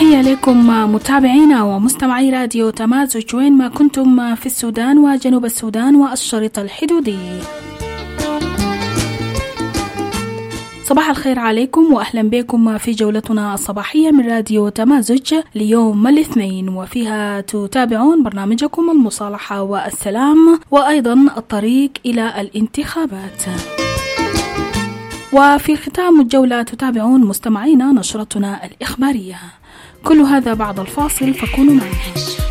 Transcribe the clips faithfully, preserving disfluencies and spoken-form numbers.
تحية لكم متابعينا ومستمعي راديو تمازج وين ما كنتم في السودان وجنوب السودان والشريط الحدودي. صباح الخير عليكم وأهلا بكم في جولتنا الصباحية من راديو تمازج ليوم الاثنين، وفيها تتابعون برنامجكم المصالحة والسلام وأيضا الطريق إلى الانتخابات. وفي ختام الجولة تتابعون مستمعينا نشرتنا الإخبارية. كل هذا بعد الفاصل، فكونوا معنا.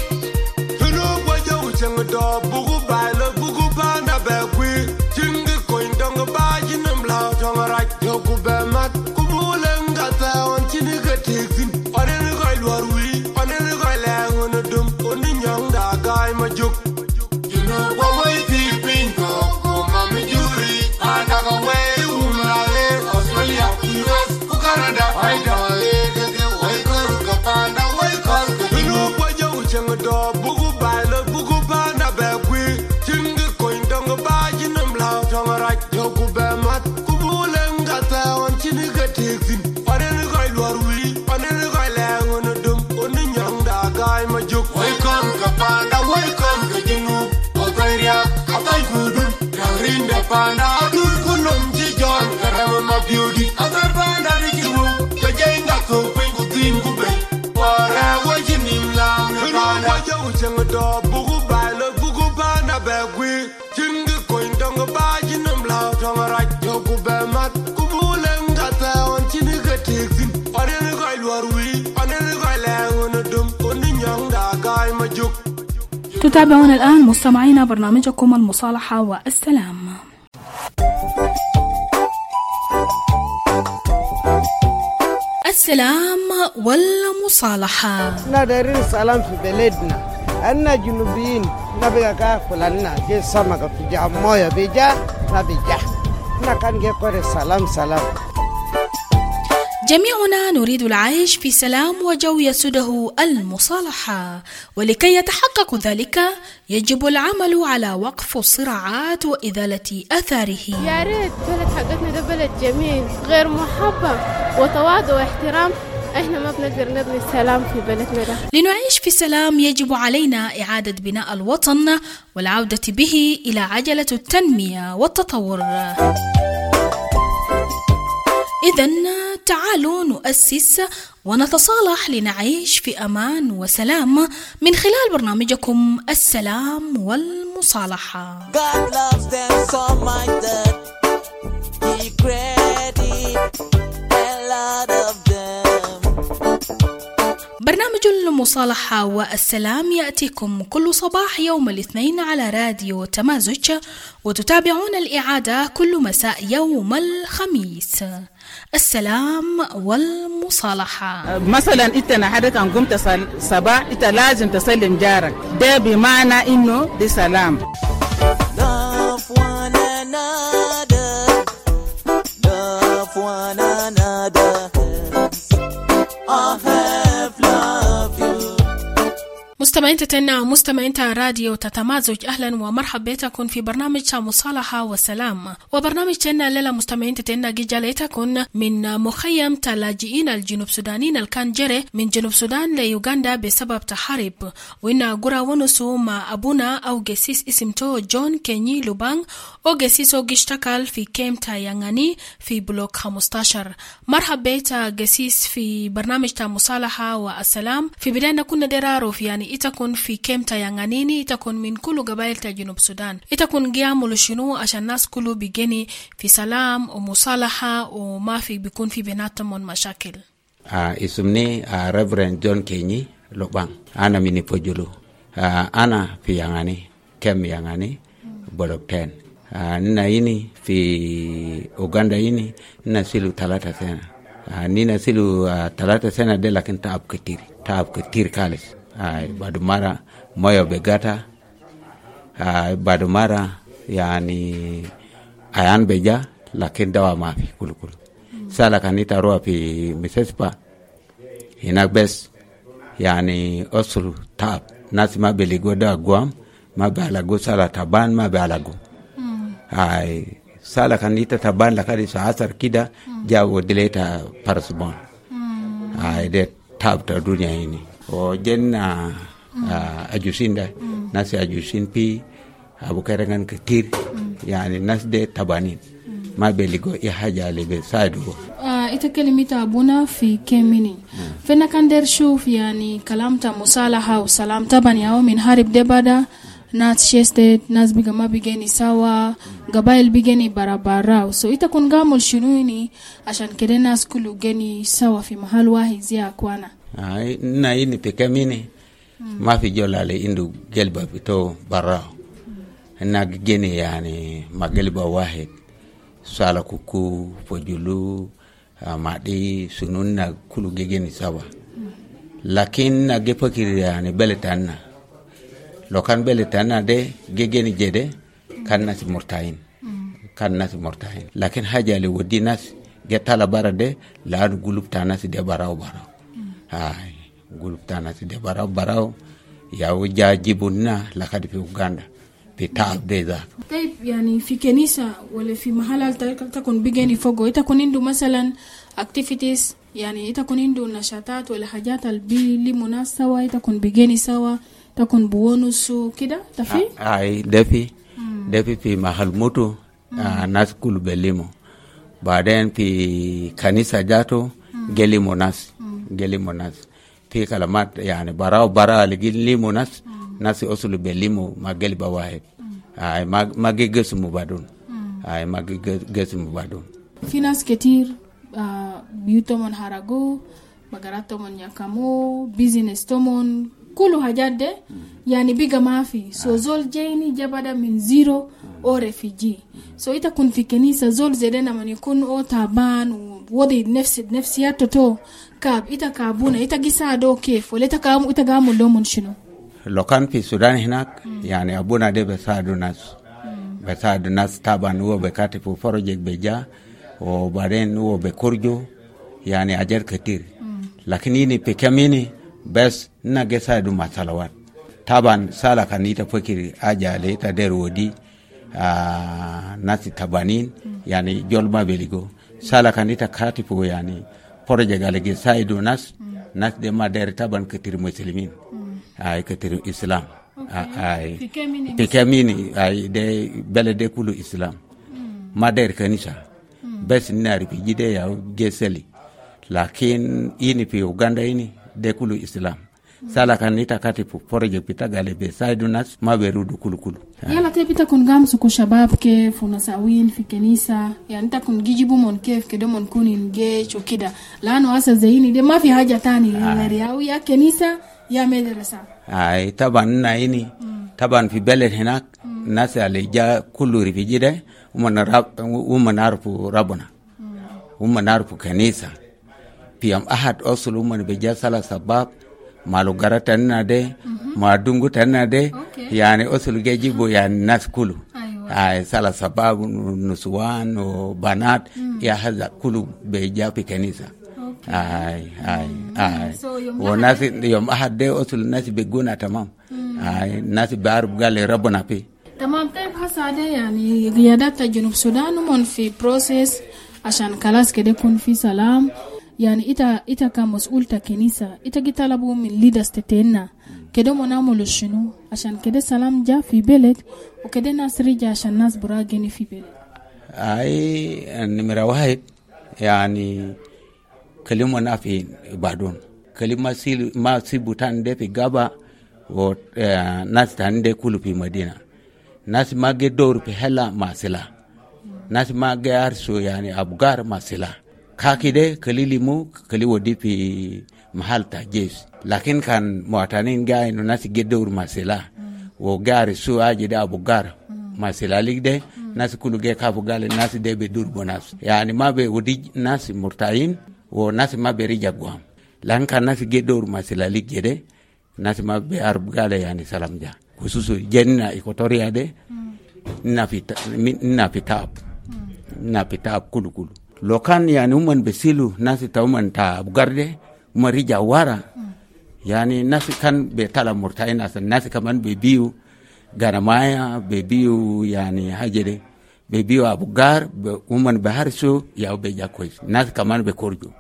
تتابعون الآن مستمعينا برنامجكم المصالحة والسلام. السلام والمصالحة. نادرين سلام في بلدنا، أنا جنوبيين نبغى كافل لنا جي سمك في جام موية بيجا نبيجا نكان جي كوري سلام سلام. جميعنا نريد العيش في سلام وجو يسوده المصالحة، ولكي يتحقق ذلك يجب العمل على وقف الصراعات وإزالة آثاره. يا ريت بلد حقتنا ده بلد جميل غير محبة وتواضع واحترام، احنا ما بنقدر نبني السلام في بلدنا ده. لنعيش في سلام يجب علينا إعادة بناء الوطن والعودة به إلى عجلة التنمية والتطور. إذن تعالوا نؤسس ونتصالح لنعيش في أمان وسلام من خلال برنامجكم السلام والمصالحة. God loves them so much that he created a lot of them. برنامج المصالحة والسلام يأتيكم كل صباح يوم الاثنين على راديو تمازج، وتتابعون الإعادة كل مساء يوم الخميس. السلام والمصالحة. مثلا انت نحرك ان قمت صباح انت لازم تسلم جارك، ده بمعنى انه دي سلام. Love one another, love one another, I have love you. مستمعين تتنا مستمعين راديو تتمازج، أهلا ومرحبا بكم في برنامج مصالحة وسلام. وبرنامج تنا ليلة مستمعين تتنا جاليتكم من مخيم تلاجئين الجنوب سودانيين الكان جري من جنوب سودان ليوغندا بسبب تحارب، وإن قرى ونسو مع أبونا أو جسيس اسمته جون كيني لوبان أو جسيس أو جشتكال في كيم تايانغاني في بلوك خمسة عشر. مرحبا بيتا جسيس في برنامج مصالحة والسلام. في بداية كنا درارو في يعني itakun fi kemta yanganini, itakun min kulu gabail ta junub Sudan, itakun giamulu shinu ashan nas kulu bigeni fi salam o musalaha o mafi bikun fi benatamon mashakil. Uh, isumni uh, Reverend John Kenyi Lobang, ana mini pojulu, uh, ana fi yangani, kem yangani, bolok ten. Uh, nina ini fi Uganda ini, nina silu talata sena. Uh, nina silu uh, talata sena de lakin taab ketir, taab ketir kalis. Ay badumara moyo begata, ay badumara yani ayan beja lakin dawa mafi kulukulu. Sala kanita roa pi misespa hinak bes yani osulu tab nasi ma beligo da guam ma balago sala taban ma balago. Ay sala kanita taban la kadi sa asar kida jago dileta parasbon. Ay det tabta dunia ini o jenna mm. uh, ajusinda mm. nasi ajusin pi abu kerengan ketir mm. yani nas de tabanin mm. ma beligo ya haja lebe sadu uh, ita kelimita abuna fi kemini mm. fena kander shuf yani kalamta musalaha wa salam taban yao min harib debada nas sheste nas biga mabigeni sawa gabail bigeni barabara so itakun gamul shunuini ashan kede nas kulu geni sawa fi mahal wahid zia kwana ai na ini pekamini hmm. ma fi jolale indu gelba bito bara hmm. na geni yani magelba wahid sala kuku fojulu madi sununna kulu geni sawa hmm. lakin na gepakiri yani beletanna lokan beletanna de gegeni jede kan nas murtain mm. kan nas murtain lakin haja le wodi nas getala barade la gulup tanas de baraw baraw mm. ay gulup tanas de baraw baraw ya wajibunna la kad fi Uganda fi taab de za طيب يعني في كنيسه ولا في محل تكون بيجي فوق تكون عنده مثلا activities يعني تكون عنده نشاطات ولا حاجات اللي مناسبه تكون بيجي سوا تكون بونوسو كده تفي اي دفي دفي في محل موتو ناس كل بليمو بعدين في كنيسه جاتو جليمو ناس جليمو ناس في كلمات يعني براو برا لجليمو ناس ناس اصل بليمو ما جلبا واحد اي ما ما جسمو بعدون اي ما جسمو بعدون في ناس كتير بيوتهم هراغو بغراتهم يكامو بيزنس تومون كله حاجات ده يعني بيجا ما في سو زول جايني جابدا من زيرو او ريفيجي سو يتكون في كنيسه زول زدنا من يكون او تعبان وودي نفس نفسياته تو كاب يتكابونه يتجسادو كيف ولا يتكام يتغامو لومن شنو لو كان في السودان هناك يعني ابونا ده بساعدو ناس بساعد ناس تعبان هو بكاتب فرجك بجا وبعدين هو بكورجو يعني اجر كتير لكن يني بكميني bes na gesa du masalawat taban sala kanita fakiri ajale ta derwodi a nasi tabanin mm. yani jolma beligo sala kanita katifu yani proje galege saidu nas mm. nas de mader taban ketir muslimin mm. ay ketir islam okay. ay pikemini ay de belede kulu islam mm. mader kanisa mm. bes nari pijide ya geseli lakin ini pi Uganda ini dekulu islam mm. sala kanita katifu proje pitagale be saidunas maberudu kulukulu yala tepita kun gamsu ku shabab kef unasawin fi kanisa yani takun gijibu mon kef kedomon kunin ge chokida lano asa zaini de mafi haja tani ya ya kanisa ya madrasa ay taban na ini mm. taban fi beled hinak mm. nasi alija kullu rifijide umana rab umana arfu rabuna mm. umana arfu kanisa piyam ahad osul umman beja sala sabab malu garata nade mm-hmm. ma dungu tanade okay. yani osul gejibo yani nas kulu ay sala sabab nuswan o banat mm. ya haza kulu beja fi kanisa okay. ay ay mm. ay so wa nas yom ahad de osul nas beguna tamam mm. ay nas barb gale rabona fi tamam tayeb hasade yani qiyadat junub sudan mon fi process ashan kalas kede kun fi salam yani ita ita kama مسؤولة كنيسة ita gitalabu min leaders tetena kede monamolo shinu ashan kede salam ja fi belet o kede nasri ja ashan nas burageni fi belet ay numera wahid yani kalima na fi badon kalima sil ma sibutan de fi gaba o uh, nas tan de kulu fi Madina nas magge dor fi hela masila nas magge arso yani abgar masila kakide kalilimu kaliwodi fi mahalta jes lakin kan muatanin gay no nasi gedor masela mm. wo gari su aje da bugar mm. masela ligde mm. nasi kulu ge ka bugale nasi de be dur bonas yani mabe wodi nasi murtain wo nasi mabe rijagwam lan kan nasi gedor masela ligde nasi mabe arbugale yani salamja khususu jenna equatoria de mm. na fita na fitab mm. na fitab kulu kulu lokan yani umman besilu nasi tauman ta bugarde marija wara mm. yani nasi kan be tala murtain asan nasi kaman be biu garamaya be biu yani hajede be biu abugar be umman be harso ya be jakoy nasi kaman be korjo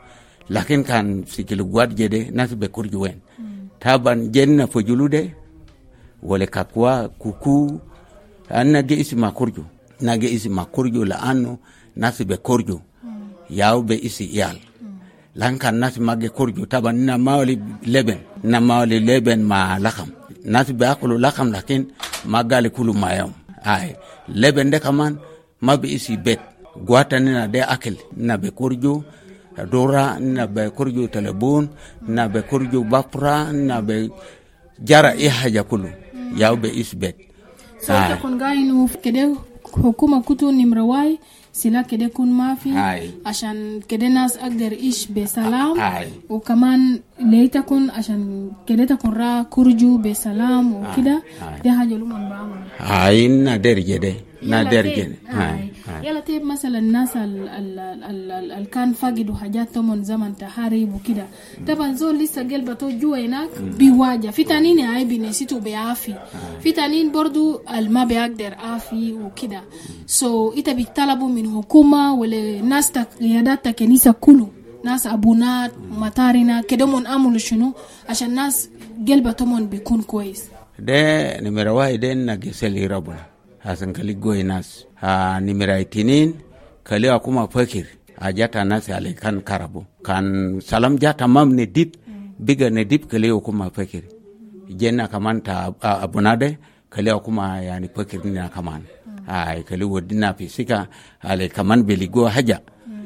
lakin kan sikil gwad jede nas be kurju wen taban jenna fo julude wala kakwa kuku anna ge isi makurju na ge isi makurju la anu nas be kurju yaw be isi iyal lankan nas magge kurju taban na mawli leben na mawli leben ma lakam nas be akulu lakam lakin magali kulu mayam ay leben de kaman mabe isi bet gwata nina de akil na be kurju dora na be kurju telebun na be kurju bapra na be jara i haja kulu yaw be isi bet so ta kun gainu kede hukuma kutu nimrawai sila kede kun mafi عشان كده ناس أقدر إيش بسلام وكمان ليتا كون عشان كده تكون را كرجو بسلام وكده ده حاجة لهم بعمل هاي نادر جده نادر جده يلا تيب مثلا الناس ال ال ال ال ال كان فاقدوا حاجات ثمن زمن تحارب وكده طبعا زول لسه قلبه توجوا هناك بيواجه في تانين هاي بنسيتوا بيعافي في تانين برضو الما بيقدر عافي وكده سو so, إتا بيطلبوا من حكومة ولا ناس قيادات كنيسة كله ناس أبونات مطارنا كده من أمول شنو عشان ناس قلبه ثمن بيكون كويس ده نمرة واحد نجسلي ربنا hasan kali goy nas ha nimira itinin kali akuma fakir ajata nas ale kan karabu kan salam jata mam ne dip biga ne dip kali akuma fakir jenna kamanta abunade kali akuma yani fakir ni kaman ay kali wodina fisika ale kaman beligo haja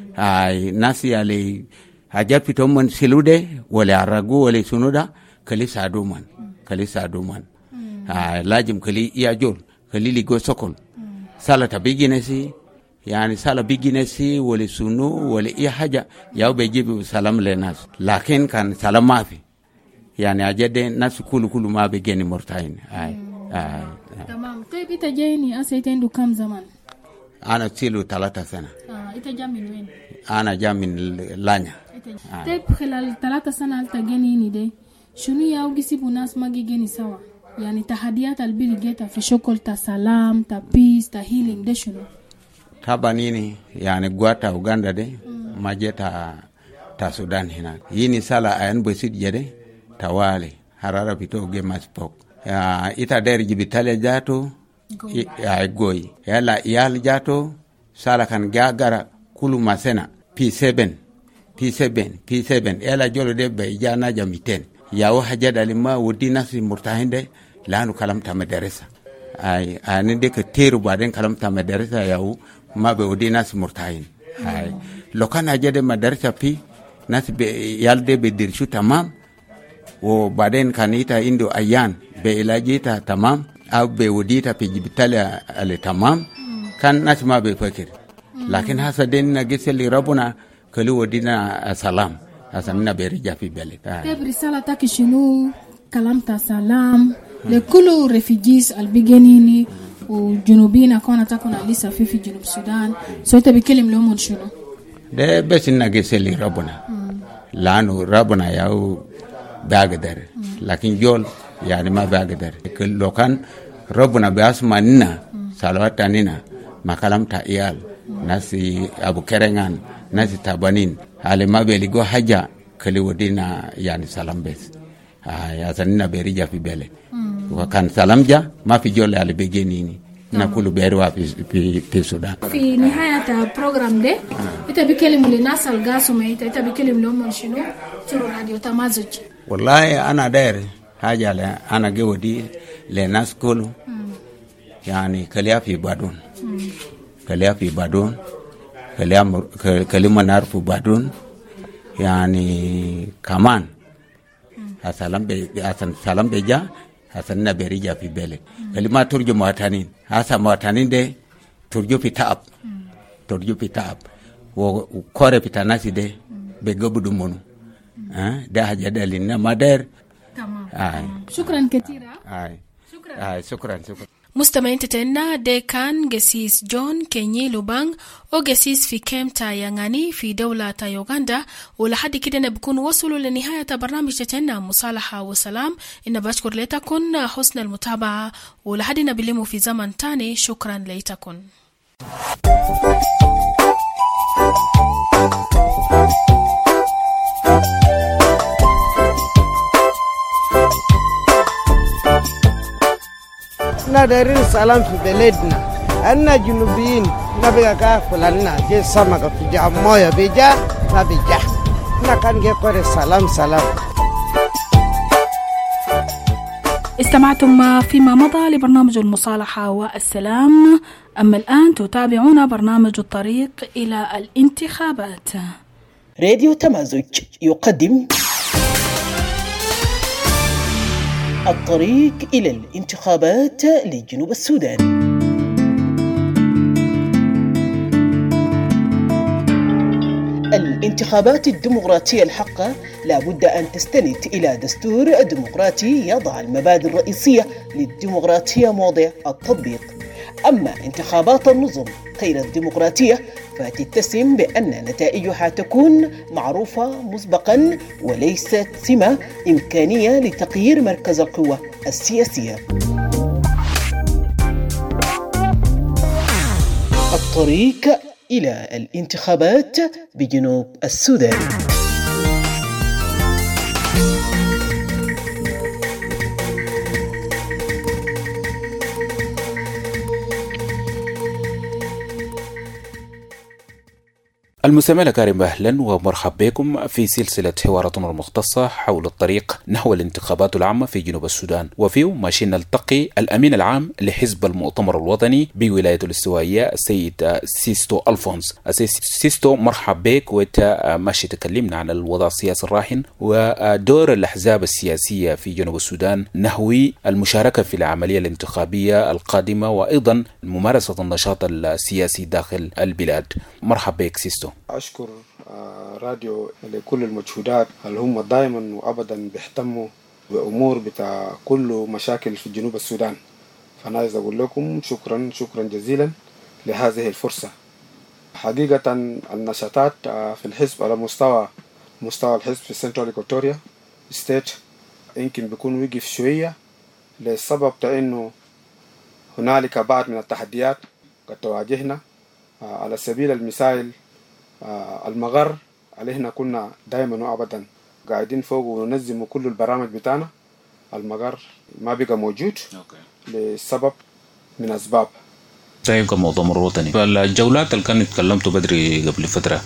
ay nasi ale haja pitomon silude wala aragu wala sunuda kali saduman kali saduman ay lajim kali iyajol kalili go sokol sala tabiginesi yani sala biginesi wala sunu wala i haja yaw be jibu salam le nas lakin kan salam mafi yani ajede nas kulu kulu ma be geni mortain ay ay tamam tay bita jeni asaytendu kam zaman ana tilu talata sana ah ita jamin wen ana jamin lanya tay khilal talata sana alta geni ni de shunu yaw gisibu nas magi geni sawa yani tahadiyat albili geta fi shokol ta salam ta peace ta healing de shunu tabanini yani gwata Uganda de mm. majeta ta Sudan hina yini sala ayan bosid jede tawale harara pito ge maspok ya ita der jibitale jato I, ya goy yala yal jato sala kan gagara kulu masena P seven P seven P seven yala jolo de be jana jamiten yawo hajada lima wudina si murtahinde lanu kalamta madarasa ay ani de ke teru baden kalamta madarasa yawo mabe wudina si murtahin ay lokana jade madarasa pi nas be yalde be dirshu tamam wo baden kanita indo ayan be ilajita tamam au be wudita pe jibitala ale tamam kan nas mabe fakir lakin hasaden na giseli rabuna kali wudina salam asanna be rija fi bele te risala taki shinu kalamta salam le kulu refugees albigenini u junubina kona takuna lisa fi fi junub Sudan so te bikelim lomon shunu de besinna giseli rabuna lanu rabuna yau bagdar lakin jol yani ma bagdar lokan rabuna be asmanina salawatanina makalamta iyal nasi abu kerengan nasi tabanin hale mabeli go haja kali wodina yani salam bes ah ya sanina berija fi bele mm. wakan salamja ma fi jolle ale begenini na kulu berwa fi fi, fi Sudan fi nihaya ta program de ah. ita bikelimu le nasal gaso ma ita ita bikelimu lo mon shino tiro radio Tamazuj wallahi ana der haja le ana ge wodi le naskulu mm. yani kali fi badun mm. kali fi badun kali kalima narfu badun yani kaman asalam be asan salam be ja asan na berija fi bele kalima turju matanin asa matanin de turju pitab turju pitab wo kore pitanasi de be gobudu monu ha da haja dalina mader tamam ay shukran katira ay shukran ay shukran shukran مستمعين تتنا دي كان جسيس جون كيني لوبانغ او جسيس في كيمتا يانغاني في دولة يوغندا ولحد كده نبكون وصلوا لنهاية برنامج تتنا مصالحة وسلام إن بشكر ليتكن حسن المتابعة ولحد نبلمو في زمن تاني شكرا ليتكن احنا دايرين سلام في بلدنا. أنا جنوبيين نبغى كافلنا جي سمكة في جام موية بيجا نبيجا احنا كان جي كوري سلام سلام. استمعتم فيما مضى لبرنامج المصالحة والسلام. أما الآن تتابعون برنامج الطريق إلى الانتخابات. راديو تمازج يقدم الطريق إلى الانتخابات لجنوب السودان. الانتخابات الديمقراطية الحقة لابد أن تستند إلى دستور ديمقراطي يضع المبادئ الرئيسية للديمقراطية موضع التطبيق. أما انتخابات النظم غير الديمقراطية فتتسم بأن نتائجها تكون معروفة مسبقا وليست سمة إمكانية لتغيير مركز القوة السياسية. الطريق إلى الانتخابات بجنوب السودان. المستمعين الكرام، أهلا ومرحبا بكم في سلسلة حواراتنا المختصة حول الطريق نحو الانتخابات العامة في جنوب السودان، وفيه ماشي نلتقي الأمين العام لحزب المؤتمر الوطني بولاية الاستوائية السيد سيستو ألفونس. السيد سيستو مرحبا بك، وانت ماشي تكلمنا عن الوضع السياسي الراهن ودور الأحزاب السياسية في جنوب السودان نحو المشاركة في العملية الانتخابية القادمة وأيضا ممارسة النشاط السياسي داخل البلاد. مرحبا بك سيستو. أشكر راديو لكل المجهودات اللي هم دائما وأبدا بيهتموا بأمور بتاع كل مشاكل في جنوب السودان. فأنا عايز أقول لكم شكرا شكرا جزيلا لهذه الفرصة. حقيقة النشاطات في الحزب على مستوى مستوى الحزب في سنترال إيكواتوريا ستيت يمكن بيكون وقف شوية للسبب إنه هنالك بعض من التحديات قد تواجهنا. على سبيل المثال المغر علينا كنا دائما وابدا قاعدين فوق وننظم كل البرامج بتاعنا. المغر ما بقى موجود لسبب من اسباب. طيب كمؤتمر وطني فالجولات اللي كانت تكلمتوا بدري قبل فتره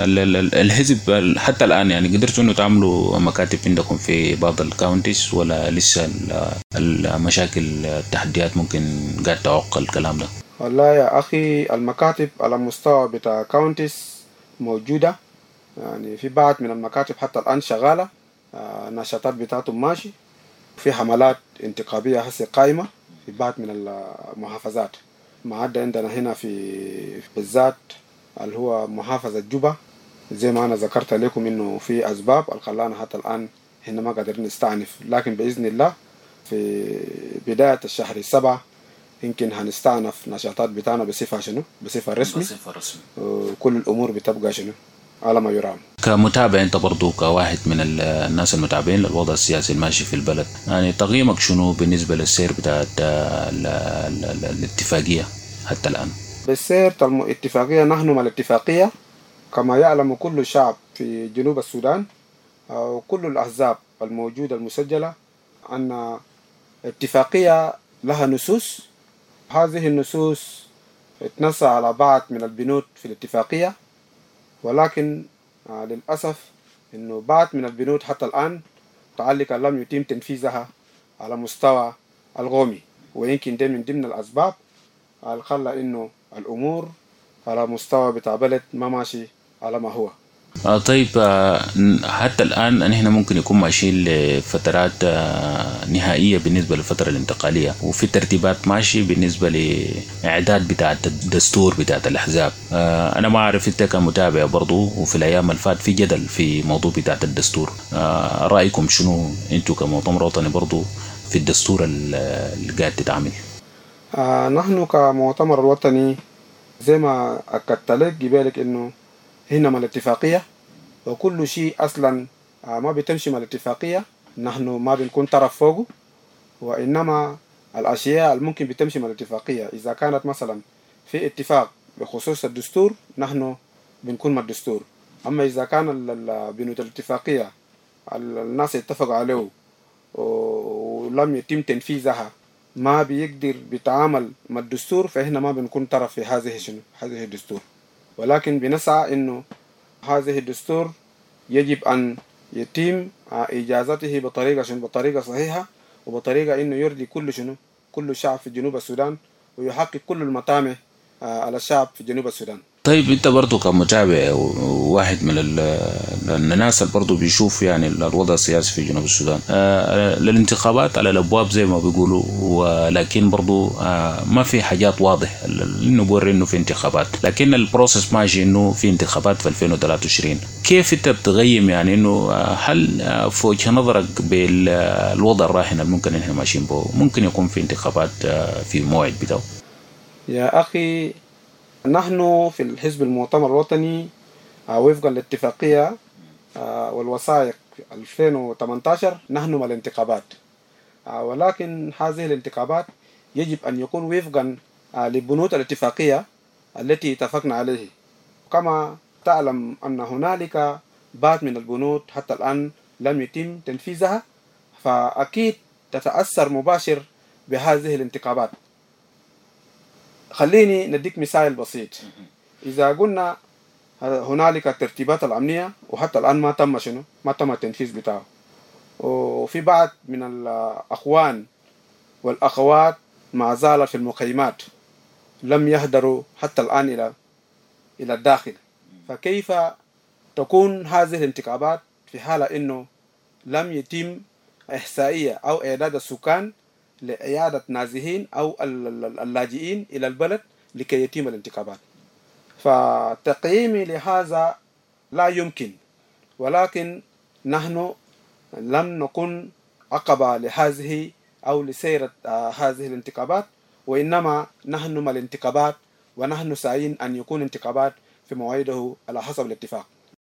الحزب حتى الان يعني قدرتوا انه تعملوا مكاتب عندكم في بعض الكاونتيز ولا لسه المشاكل التحديات ممكن قاعد تعوق الكلام ده؟ والله يا أخي المكاتب على مستوى بتاع كاونتيز موجودة، يعني في بعض من المكاتب حتى الآن شغالة، النشاطات بتاعتهم ماشي، في حملات انتخابية هسه قائمة في بعض من المحافظات، ما عدا عندنا هنا في بالذات اللي هو محافظة جوبا زي ما أنا ذكرت لكم إنه في أسباب الخلانا حتى الآن هنا ما قادرين نستعنف، لكن بإذن الله في بداية الشهر السبعة يمكن هنستأنف نشاطات بتاعنا بصفة شنو؟ بصفة رسمي. بصفة رسمي. وكل الأمور بتبقى شنو؟ على ما يرام. كمتابع أنت برضو كواحد من الناس المتابعين للوضع السياسي الماشي في البلد، يعني تقييمك شنو بالنسبة للسير بتاع الاتفاقية حتى الآن؟ بالسير الاتفاقية نحن مع الاتفاقية كما يعلم كل شعب في جنوب السودان وكل الأحزاب الموجودة المسجلة أن اتفاقية لها نصوص. هذه النصوص اتنص على بعض من البنود في الاتفاقية، ولكن آه للأسف إنه بعض من البنود حتى الآن متعلقة لم يتم تنفيذها على مستوى القومي، ويمكن ده من ضمن الأسباب اللي خلى إنه الأمور على مستوى بتاع بلد ما ماشي على ما هو. آه طيب آه حتى الآن نحن ممكن يكون ماشيين لفترات آه نهائية بالنسبة للفترة الانتقالية، وفي ترتيبات ماشي بالنسبة لإعداد بتاعة الدستور بتاعة الأحزاب. آه أنا ما أعرف أنت كمتابع برضو، وفي الأيام الفات في جدل في موضوع بتاعة الدستور. آه رأيكم شنو أنتوا كمؤتمر وطني برضو في الدستور اللي قاعد تتعامل؟ آه نحن كمؤتمر الوطني زي ما أكدت لك قبلك إنه هنا مع الاتفاقية، وكل شيء أصلا ما بتمشي مع الاتفاقية نحن ما بنكون طرف فوقه، وإنما الأشياء الممكن بتمشي مع الاتفاقية إذا كانت مثلا في اتفاق بخصوص الدستور نحن بنكون مع الدستور. أما إذا كان بنود الاتفاقية الناس اتفقوا عليه ولم يتم تنفيذها ما بيقدر بيتعامل مع الدستور، فإحنا ما بنكون طرف في هذه شنو هذه الدستور، ولكن بنسعى إنه هذه الدستور يجب أن يتم إجازته بطريقة شنو بطريقة صحيحة، وبطريقة إنه يرضي كل شنو كل شعب في جنوب السودان، ويحقق كل المطامع على الشعب في جنوب السودان. طيب انت برضو كمتابع وواحد من الناس اللي برضو بيشوف يعني الوضع السياسي في جنوب السودان، آه الانتخابات على الابواب زي ما بيقولوا، ولكن برضو آه ما في حاجات واضحه انه بوري انه في انتخابات، لكن البروسيس ماشي انه في انتخابات في ألفين وثلاثة وعشرين. كيف انت بتقيم يعني انه هل آه في وجه نظرك بالوضع الراهن اللي ممكن احنا ماشيين به ممكن يكون في انتخابات آه في موعد بتاعه؟ يا اخي نحن في الحزب المؤتمر الوطني وفقا للاتفاقية والوثائق ألفين وثمانية عشر نحن مع الانتخابات، ولكن هذه الانتخابات يجب أن يكون وفقا لبنود الاتفاقية التي اتفقنا عليه. كما تعلم أن هنالك بعض من البنود حتى الآن لم يتم تنفيذها، فأكيد تتأثر مباشر بهذه الانتخابات. خليني نديك مثال بسيط. إذا قلنا هنالك الترتيبات الأمنية وحتى الآن ما تم شنو ما تم التنفيذ بتاعه، وفي بعض من الأخوان والأخوات ما زالت في المخيمات لم يهدروا حتى الآن إلى إلى الداخل، فكيف تكون هذه الانتخابات في حالة إنه لم يتم إحصائية أو إعداد السكان لإعادة نازحين أو اللاجئين إلى البلد لكي يتم الانتخابات؟ فتقييمي لهذا لا يمكن، ولكن نحن لم نكن عقبة لهذه أو لسيرة هذه الانتخابات، وإنما نحن مع الانتخابات ونحن سعيين أن يكون انتخابات في موعده على حسب الاتفاق.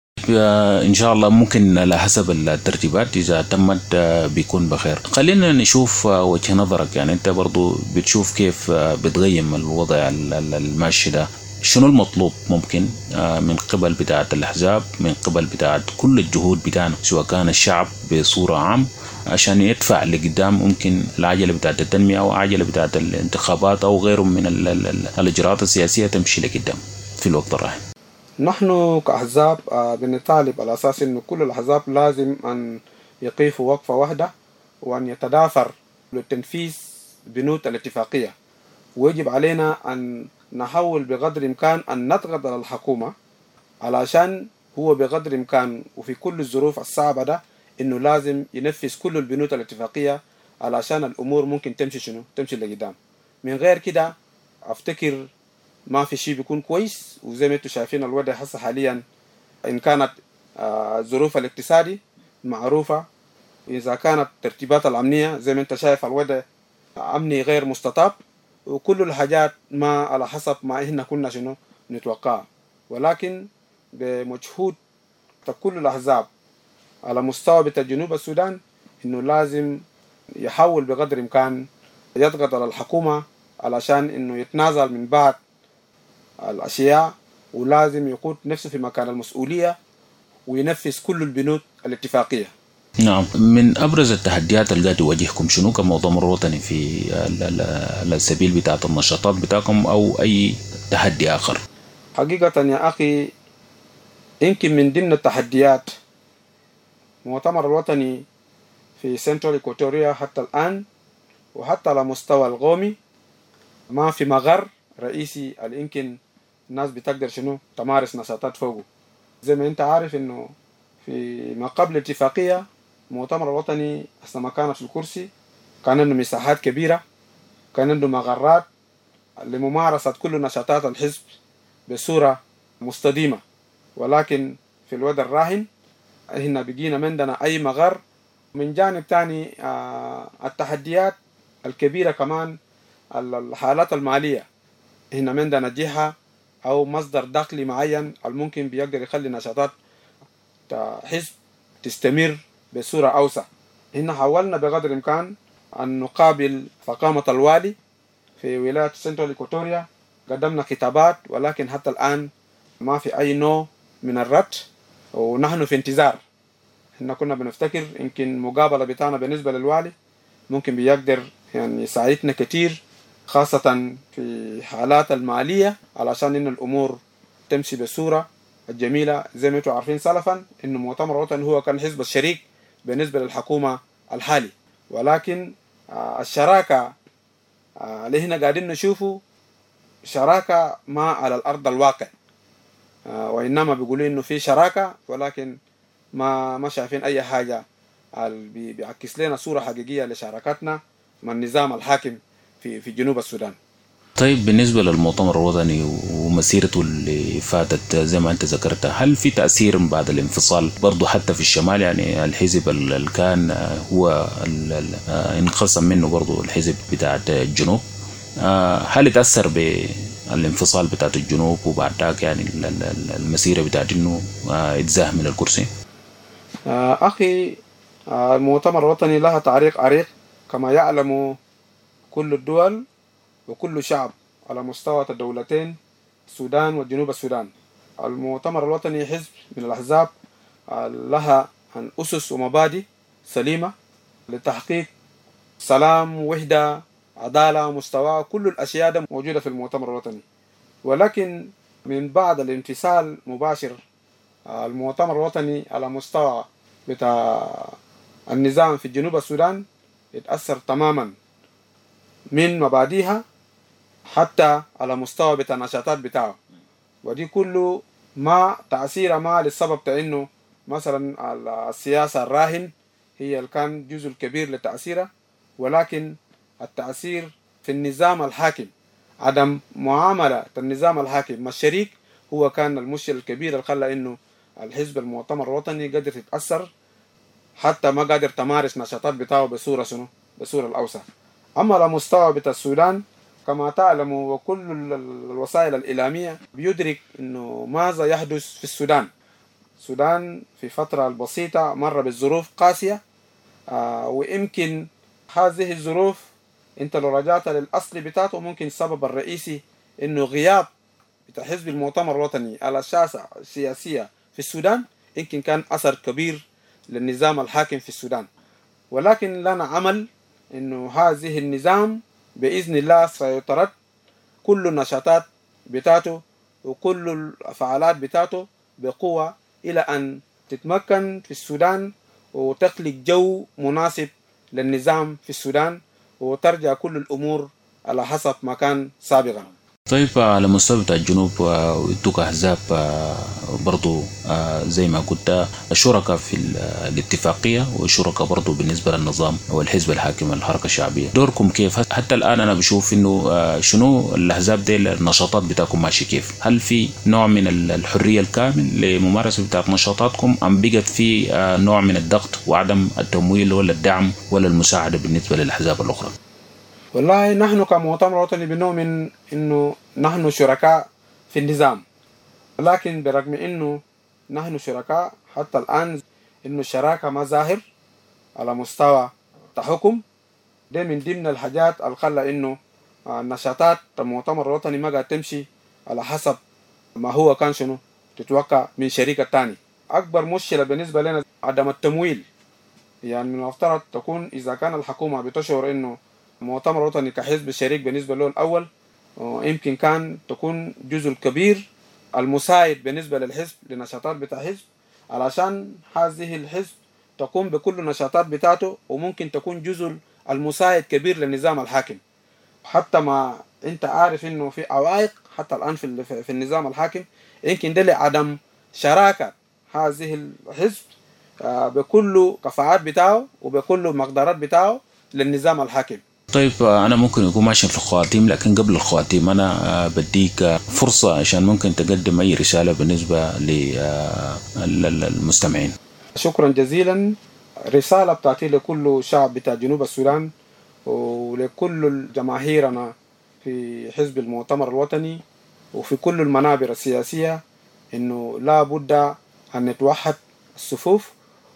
إن شاء الله ممكن على حسب الترتيبات إذا تمت بيكون بخير. خلينا نشوف وجه نظرك، يعني أنت برضو بتشوف كيف بتقيم الوضع الماشي ده، شنو المطلوب ممكن من قبل بتاعة الأحزاب، من قبل بتاعة كل الجهود بتاعنا سواء كان الشعب بصورة عام عشان يدفع لقدام ممكن العجلة بتاعة التنمية أو عجلة بتاعة الانتخابات أو غيره من الإجراءات السياسية تمشي لقدام في الوقت الراهن؟ نحن كأحزاب بنطالب على أساس أن كل الأحزاب لازم أن يقفوا وقفة واحدة وأن يتضافر للتنفيذ بنود الاتفاقية، ويجب علينا أن نحاول بقدر الإمكان أن نضغط على الحكومة علشان هو بقدر الإمكان وفي كل الظروف الصعبة ده إنه لازم ينفذ كل البنود الاتفاقية علشان الأمور ممكن تمشي شنو تمشي لقدام. من غير كده أفتكر ما في شيء بيكون كويس. وزي ما انتم شايفين الوضع هسه حاليا إن كانت الظروف الاقتصادي معروفة، إذا كانت الترتيبات الأمنية زي ما انت شايف الوضع أمني غير مستطاب، وكل الحاجات ما على حسب ما إحنا كنا شنو نتوقع. ولكن بمجهود كل الأحزاب على مستوى بتاع جنوب السودان إنه لازم يحاول بقدر الإمكان يضغط على الحكومة علشان إنه يتنازل من بعض الأشياء، ولازم يقود نفسه في مكان المسؤولية وينفذ كل البنود الاتفاقية. نعم. من أبرز التحديات اللي قاعد تواجهكم شنو كمؤتمر وطني في السبيل بتاعة النشاطات بتاعكم أو أي تحدي آخر؟ حقيقة يا أخي يمكن من ضمن التحديات المؤتمر الوطني في سنترال إيكواتوريا حتى الآن وحتى على مستوى القومي ما في مغر رئيسي اللي يمكن الناس بتقدر شنو تمارس نشاطات فوقه. زي ما انت عارف انه في ما قبل الاتفاقية المؤتمر الوطني أثناء ما كان في الكرسي كان عنده مساحات كبيرة، كان عنده مغرات لممارسة كل نشاطات الحزب بصورة مستديمة. ولكن في الوضع الراهن هنا بقينا من عندنا أي مغر. من جانب تاني التحديات الكبيرة كمان الحالات المالية، هنا من عندنا جهة أو مصدر دخلي معين الممكن بيقدر يخلي نشاطات حزب تستمر بصورة أوسع. هنا حاولنا بقدر الإمكان أن نقابل فقامة الوالي في ولاية سنترال إيكواتوريا، قدمنا خطابات ولكن حتى الآن ما في أي نوع من الرد ونحن في انتظار. هنا كنا بنفتكر يمكن مقابلة بتاعنا بالنسبة للوالي ممكن بيقدر يعني ساعدتنا كتير خاصة في حالات المالية علشان إن الأمور تمشي بصورة الجميلة. زي ما انتم عارفين سلفا إنه مؤتمر الوطني هو كان حزب الشريك بالنسبة للحكومة الحالي، ولكن الشراكة اللي هنا قاعدين نشوفه شراكة ما على الأرض الواقع، وإنما بيقولوا إنه في شراكة ولكن ما ما شايفين أي حاجة بيعكس لنا صورة حقيقية لشراكتنا مع النظام الحاكم في في جنوب السودان. طيب بالنسبة للمؤتمر الوطني ومسيرته اللي فاتت زي ما أنت ذكرتها، هل في تأثير بعد الانفصال برضو حتى في الشمال؟ يعني الحزب اللي كان هو انقسم منه برضو الحزب بتاع الجنوب، هل تأثر بالانفصال بتاع الجنوب وبعد ذاك يعني المسيرة بتاعت إنه اتزاح من الكرسي؟ أخي المؤتمر الوطني لها تاريخ عريق كما يعلم كل الدول وكل شعب على مستوى الدولتين السودان وجنوب السودان. المؤتمر الوطني حزب من الأحزاب لها أسس ومبادئ سليمة لتحقيق سلام، وحدة، عدالة، مستوى، كل الأشياء موجودة في المؤتمر الوطني. ولكن من بعد الانفصال مباشر المؤتمر الوطني على مستوى بتاع النظام في جنوب السودان يتأثر تماما من مبادئها حتى على مستوى بتاع النشاطات بتاعه، ودي كله ما تأثير ما للسبب تأنه مثلا السياسة الراهن هي اللي كان جزء كبير لتأثيره، ولكن التأثير في النظام الحاكم، عدم معاملة النظام الحاكم مع الشريك هو كان المشكلة الكبير اللي خلى إنه الحزب المؤتمر الوطني قدر يتأثر حتى ما قادر تمارس نشاطات بتاعه بصورة شنو بصورة الأوسع. أما على مستوى بتاع السودان كما تعلم وكل الوسائل الإعلامية بيدرك إنه ماذا يحدث في السودان. السودان في فترة بسيطة مر بالظروف قاسية، آه ويمكن هذه الظروف انت لو رجعت للأصل بتاعته ممكن السبب الرئيسي إنه غياب بتاع حزب المؤتمر الوطني على الساحة السياسية في السودان يمكن كان أثر كبير للنظام الحاكم في السودان. ولكن لنا عمل إنه هذه النظام بإذن الله سيطرد كل النشاطات بتاعته وكل الفعالات بتاعته بقوة إلى أن تتمكن في السودان وتخلق جو مناسب للنظام في السودان وترجع كل الأمور على حسب ما كان سابقا. طيب على مستوى بتاع الجنوب انتوا كأحزاب برضو زي ما قلت الشركاء في الاتفاقية والشركاء برضو بالنسبة للنظام والحزب الحاكم الحركة الشعبية، دوركم كيف؟ حتى الآن أنا بشوف إنه شنو الأحزاب دي النشاطات بتاعكم ماشي كيف؟ هل في نوع من الحرية الكامل لممارسة بتاعت نشاطاتكم أم بقت في نوع من الضغط وعدم التمويل ولا الدعم ولا المساعدة بالنسبة للأحزاب الأخرى؟ والله نحن كمؤتمر وطني بنؤمن إنه نحن شركاء في النظام، ولكن برغم إنه نحن شركاء حتى الآن إنه الشراكة ما ظاهر على مستوى تحكم. ده من ضمن الحاجات اللي خلى إنه النشاطات المؤتمر الوطني ما قاعد تمشي على حسب ما هو كان شنو تتوقع من شريك الثاني. أكبر مشكلة بالنسبة لنا عدم التمويل. يعني من المفترض تكون إذا كان الحكومة بتشعر إنه المؤتمر الوطني كحزب الشريك بالنسبة له الأول يمكن كان تكون جزء كبير المساعد بالنسبة للحزب لنشاطات بتاع حزب علشان هذه الحزب تقوم بكل النشاطات بتاعته، وممكن تكون جزء المساعد كبير للنظام الحاكم. حتى ما انت عارف انه في عوائق حتى الآن في, في النظام الحاكم يمكن ده لعدم شراكة هذه الحزب بكل كفاءات بتاعه وبكل مقدرات بتاعه للنظام الحاكم. طيب أنا ممكن يكون ماشي في الخواتيم، لكن قبل الخواتيم أنا بديك فرصة عشان ممكن تقدم أي رسالة بالنسبة للمستمعين. شكرا جزيلا. رسالة بتاعتي لكل شعب بتاع جنوب السودان ولكل جماهيرنا في حزب المؤتمر الوطني وفي كل المنابر السياسية إنه لا بد أن نتوحد الصفوف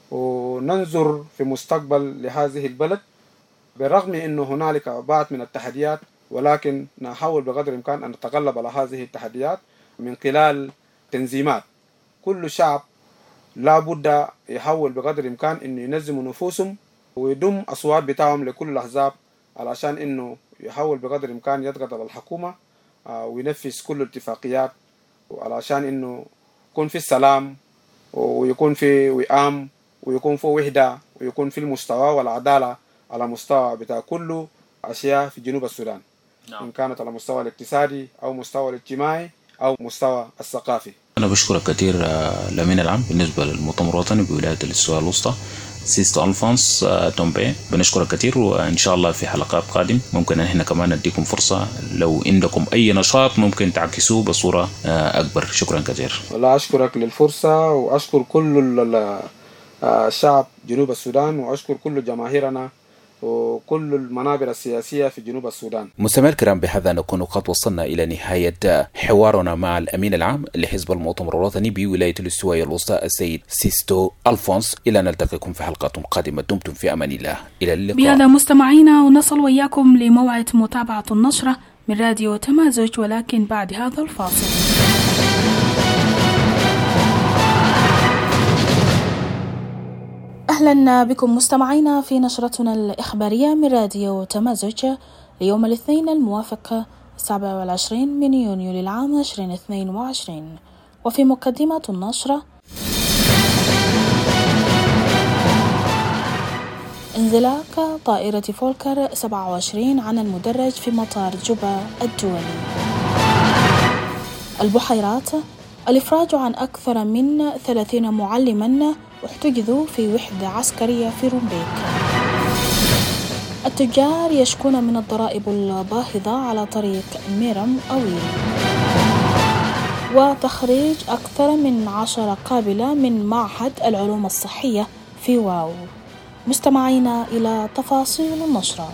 وننظر في مستقبل لهذه البلد. بالرغم أنه هنالك بعض من التحديات ولكن نحاول بقدر الإمكان أن نتغلب على هذه التحديات من خلال تنظيمات. كل شعب لا بد يحاول بقدر الإمكان أنه ينظموا نفوسهم ويضم أصوات بتاعهم لكل الأحزاب علشان إنه يحاول بقدر الإمكان يضغط على الحكومة وينفذ كل الاتفاقيات، وعلشان إنه يكون في السلام ويكون في وئام ويكون في وحدة ويكون في المستوى والعدالة على مستوى بتاع كل أشياء في جنوب السودان. نعم. إن كانت على مستوى الاقتصادي أو مستوى الاجتماعي أو مستوى الثقافي. أنا بشكرك كثير الأمين العام بالنسبة للمؤتمر الوطني بولاية الاستواء الوسطى سيستو ألفونس تومبي، بنشكرك كثير، وإن شاء الله في حلقات قادمة ممكن إحنا كمان نديكم فرصة لو عندكم أي نشاط ممكن تعكسوه بصورة أكبر. شكرا كثير. والله أشكرك للفرصة، وأشكر كل الشعب جنوب السودان، وأشكر كل جماهيرنا وكل المنابر السياسية في جنوب السودان. مستمعينا الكرام، بهذا نكون قد وصلنا إلى نهاية حوارنا مع الأمين العام لحزب المؤتمر الوطني بولاية الاستواء الوسطى السيد سيستو ألفونس. إلى أن نلتقيكم في حلقات قادمة، دمتم في أمان الله، إلى اللقاء. بهذا مستمعينا ونصل وإياكم لموعد متابعة النشرة من راديو تمازج، ولكن بعد هذا الفاصل. أهلا بكم مستمعينا في نشرتنا الإخبارية من راديو تمازج ليوم الاثنين الموافق السابع والعشرين من يونيو للعام عشرين اثنين وعشرين. وفي مقدمة النشرة: انزلاق طائرة فولكر سبعة وعشرين عن المدرج في مطار جوبا الدولي. البحيرات: الإفراج عن أكثر من ثلاثين معلما احتجزوا في وحدة عسكرية في رومبيك. التجار يشكون من الضرائب الباهظة على طريق ميرم أويل. وتخريج أكثر من عشرة قابلة من معهد العلوم الصحية في واو. مستمعينا إلى تفاصيل النشرة.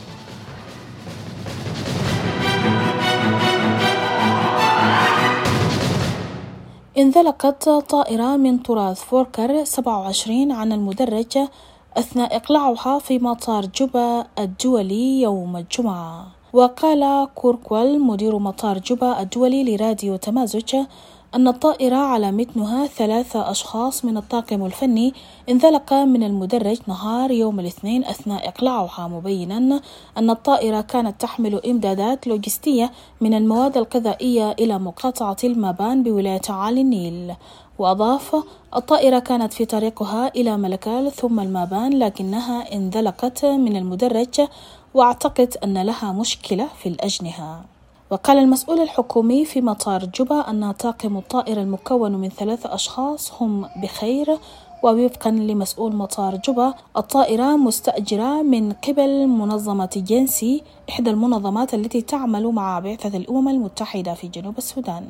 انزلقت طائرة من طراز فولكر سبعة وعشرين عن المدرج أثناء إقلاعها في مطار جوبا الدولي يوم الجمعة. وقال كوركوال مدير مطار جوبا الدولي لراديو تمازج أن الطائرة على متنها ثلاثة أشخاص من الطاقم الفني انزلق من المدرج نهار يوم الاثنين أثناء إقلاعها، مبينا أن الطائرة كانت تحمل إمدادات لوجستية من المواد الغذائية إلى مقاطعة المابان بولاية عالي النيل. وأضاف: الطائرة كانت في طريقها إلى ملكال ثم المابان، لكنها انزلقت من المدرج وأعتقد أن لها مشكلة في الأجنحة. وقال المسؤول الحكومي في مطار جوبا أن طاقم الطائرة المكون من ثلاثة أشخاص هم بخير. ووفقا لمسؤول مطار جوبا، الطائرة مستأجرة من قبل منظمة جنسي، إحدى المنظمات التي تعمل مع بعثة الأمم المتحدة في جنوب السودان.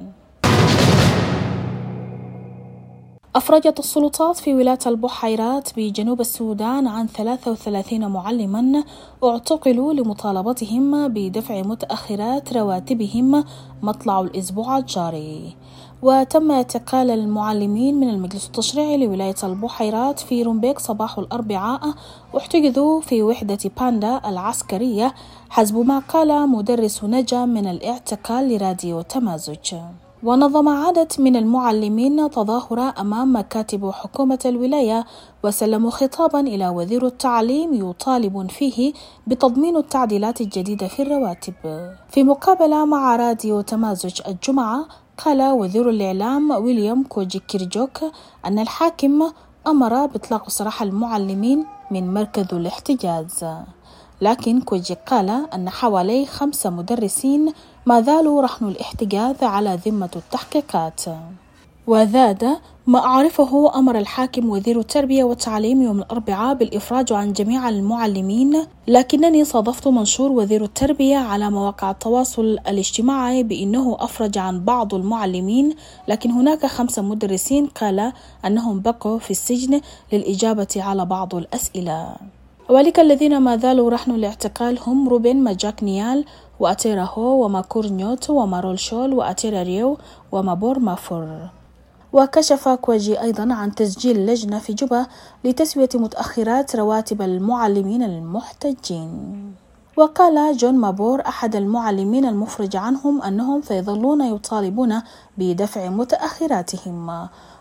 أفرجت السلطات في ولاية البحيرات بجنوب السودان عن ثلاثة وثلاثين معلما اعتقلوا لمطالبتهم بدفع متأخرات رواتبهم مطلع الأسبوع الجاري. وتم اعتقال المعلمين من المجلس التشريعي لولاية البحيرات في رومبيك صباح الأربعاء، واحتجزوا في وحدة باندا العسكرية حسب ما قال مدرس نجا من الاعتقال لراديو تمازج. ونظم عدد من المعلمين تظاهرة أمام مكاتب حكومة الولاية وسلموا خطابا إلى وزير التعليم يطالب فيه بتضمين التعديلات الجديدة في الرواتب. في مقابلة مع راديو تمازج الجمعة، قال وزير الإعلام ويليام كوجي كيرجوك أن الحاكم أمر بإطلاق سراح المعلمين من مركز الاحتجاز، لكن كوجي قال أن حوالي خمسة مدرسين ما زالوا رهن الاحتجاز على ذمة التحقيقات. وزاد: ما أعرفه أمر الحاكم وزير التربية والتعليم يوم الأربعاء بالإفراج عن جميع المعلمين، لكنني صادفت منشور وزير التربية على مواقع التواصل الاجتماعي بأنه أفرج عن بعض المعلمين، لكن هناك خمسة مدرسين قال أنهم بقوا في السجن للإجابة على بعض الأسئلة. أولئك الذين ما زالوا رهن الاعتقال هم روبن ماجاك نيال وأتيرا هو وماكور نيوت ومارول شول وأتيرا ريو ومابور مافور. وكشف كوجي أيضا عن تسجيل لجنة في جوبا لتسوية متأخرات رواتب المعلمين المحتجين. وقال جون مابور أحد المعلمين المفرج عنهم أنهم سيظلون يطالبون بدفع متأخراتهم.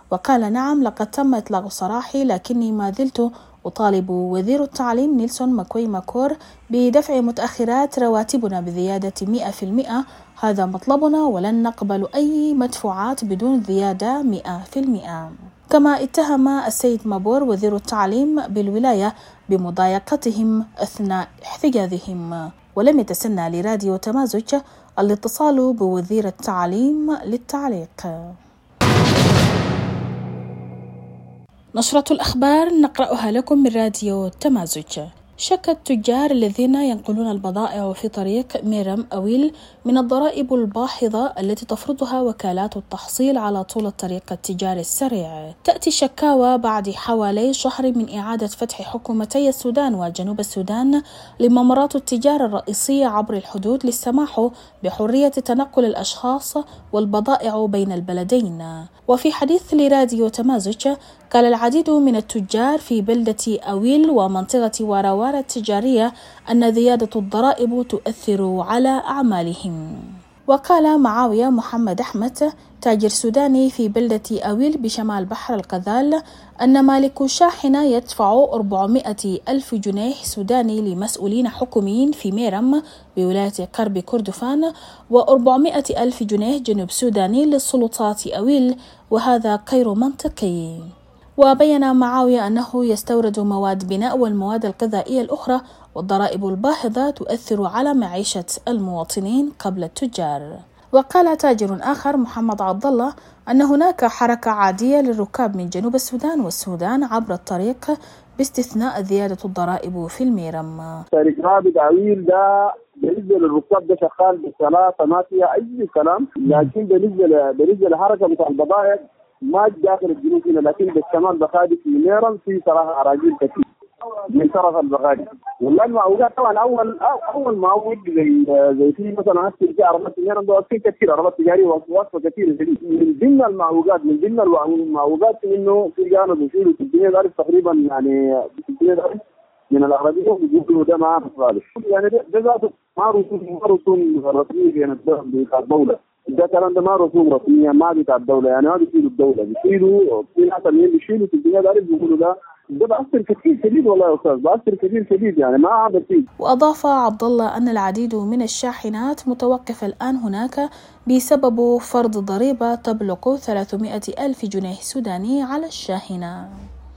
وقال نعم لقد تم إطلاق سراحي، لكني ما زلت أطالب وزير التعليم نيلسون ماكوي ماكور بدفع متأخرات رواتبنا بزيادة مئة بالمئة. هذا مطلبنا ولن نقبل أي مدفوعات بدون زيادة مئة بالمئة. كما اتهم السيد مابور وزير التعليم بالولاية بمضايقتهم أثناء احتجازهم، ولم يتسنى لراديو تمازج الاتصال بوزير التعليم للتعليق. نشرة الأخبار نقرأها لكم من راديو تمازج. شك التجار الذين ينقلون البضائع في طريق ميرم أويل من الضرائب الباهظة التي تفرضها وكالات التحصيل على طول الطريق التجاري السريع. تأتي الشكاوى بعد حوالي شهر من إعادة فتح حكومتي السودان وجنوب السودان لممرات التجارة الرئيسية عبر الحدود للسماح بحرية تنقل الأشخاص والبضائع بين البلدين. وفي حديث لراديو تمازج قال العديد من التجار في بلدة أويل ومنطقة واراوارا التجارية أن زيادة الضرائب تؤثر على أعمالهم. وقال معاوية محمد أحمد تاجر سوداني في بلدة أويل بشمال بحر الغزال أن مالك شاحنة يدفع أربعمائة ألف جنيه سوداني لمسؤولين حكوميين في ميرم بولاية غرب كردفان وأربعمائة ألف جنيه جنوب سوداني للسلطات أويل، وهذا غير منطقي. وبين معاوية أنه يستورد مواد بناء والمواد الغذائية الأخرى، والضرائب الباهظة تؤثر على معيشة المواطنين قبل التجار. وقال تاجر آخر محمد عبد الله أن هناك حركة عادية للركاب من جنوب السودان والسودان عبر الطريق باستثناء زيادة الضرائب في الميرم. طريق رابط أويل ده بالنسبة للركاب ده شغال بثلاثة ما فيها أي كلام، لكن بالنسبة بالنسبة لحركة بتاع البضائع ما داخل الجنوب هنا، لكن بالشمال بخادي في ميرم في صراحة أراجيل كثير من طرف البخادي. والله المعوقات طبعا أول أول معوق زي زي في مثلا هسه في عربات ميرم ده في كثير عربات تجارية ووصفة كثير. من ضمن المعوقات من ضمن المعوقات إنه في جانب بيشيلوا ثلاثمائة ألف تقريبا، يعني ثلاثمائة ألف من الأغلبية بيقولوا ده ما صالح، يعني ده ذاته ما رسوم ما رسوم رسمية يعني الدولة. ده كلام ده ما رسوم رسمية ما بتاع الدولة، يعني ما بيشيلوا الدولة بيشيلوا في ناس اللي بيشيلوا ثلاثمائة ألف بيقولوا ده ده بأثر كثير شديد. والله يا أستاذ بأثر كثير شديد يعني ما عاد فيه. وأضاف عبد الله أن العديد من الشاحنات متوقفة الآن هناك بسبب فرض ضريبة تبلغ ثلاثمائة ألف جنيه سوداني على الشاحنة.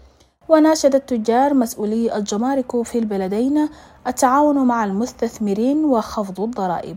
وناشد التجار مسؤولي الجمارك في البلدين التعاون مع المستثمرين وخفض الضرائب.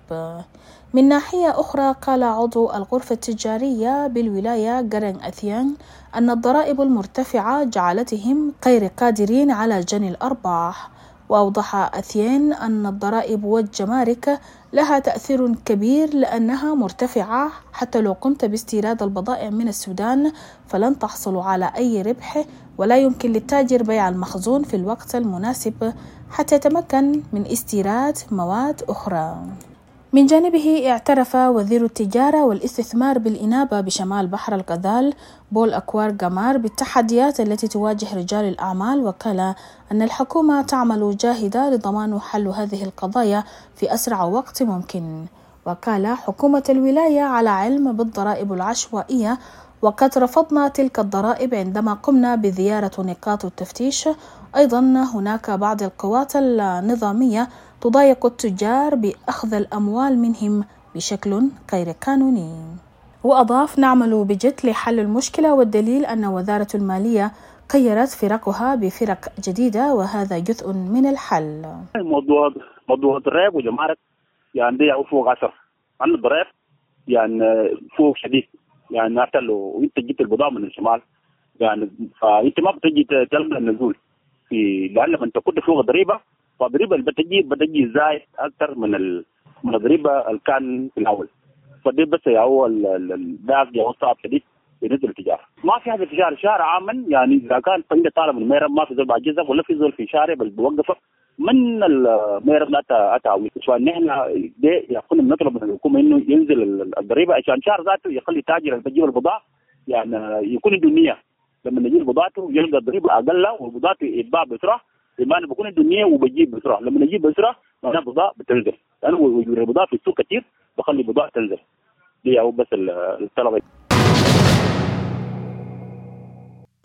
من ناحية أخرى قال عضو الغرفة التجارية بالولاية جارين أثيان أن الضرائب المرتفعة جعلتهم غير قادرين على جني الأرباح. وأوضح أثيان أن الضرائب والجمارك لها تأثير كبير لأنها مرتفعة، حتى لو قمت باستيراد البضائع من السودان فلن تحصل على أي ربح، ولا يمكن للتاجر بيع المخزون في الوقت المناسب حتى يتمكن من استيراد مواد أخرى. من جانبه اعترف وزير التجارة والاستثمار بالإنابة بشمال بحر الغزال بول أكوار جمار بالتحديات التي تواجه رجال الأعمال، وقال أن الحكومة تعمل جاهدة لضمان حل هذه القضايا في أسرع وقت ممكن. وقال حكومة الولاية على علم بالضرائب العشوائية، وقد رفضنا تلك الضرائب عندما قمنا بزيارة نقاط التفتيش. أيضا هناك بعض القوات النظامية تضايق التجار بأخذ الأموال منهم بشكل غير قانوني. وأضاف نعمل بجد لحل المشكلة، والدليل أن وزارة المالية غيرت فرقها بفرق جديدة، وهذا جزء من الحل. موضوع موضوع الضرائب وجمارك يعني ده فوق عشر عن الضرائب يعني فوق شديد، يعني حتى لو انت جبت البضاعة من الشمال يعني فانت ما بتجي تلقى النزول في، لأن لما انت كنت فوق الضريبة فالضريبة اللي بتجي بتجي زايد أكثر من ال... من الضريبة اللي كان في الأول. فدي بس هو الناس جاوا صعب شديد بالنسبة للتجارة. ما في هذا في شارع شارع عاما، يعني إذا كان عندك طالب من الميرم ما في زول بعجزك ولا في زول في شارع بل بوقفه من الميرم أتا أتاوي. فنحن ده يكون نطلب من الحكومة إنه ينزل الضريبة عشان شارع ذاته يخلي تاجر اللي بيجيب البضاعة يعني يكون الدنيا لما نجيب بضاعته يلقى الضريبة أقل وبضاعته يتباع بسرعة، بمعنى بكون الدنيا وبجيب بسرعة. لما نجيب بسرعة معناها بضاعة بتنزل، لأنه يعني البضاعة في السوق كتير بخلي بضاعة تنزل. دي هو بس الطلب.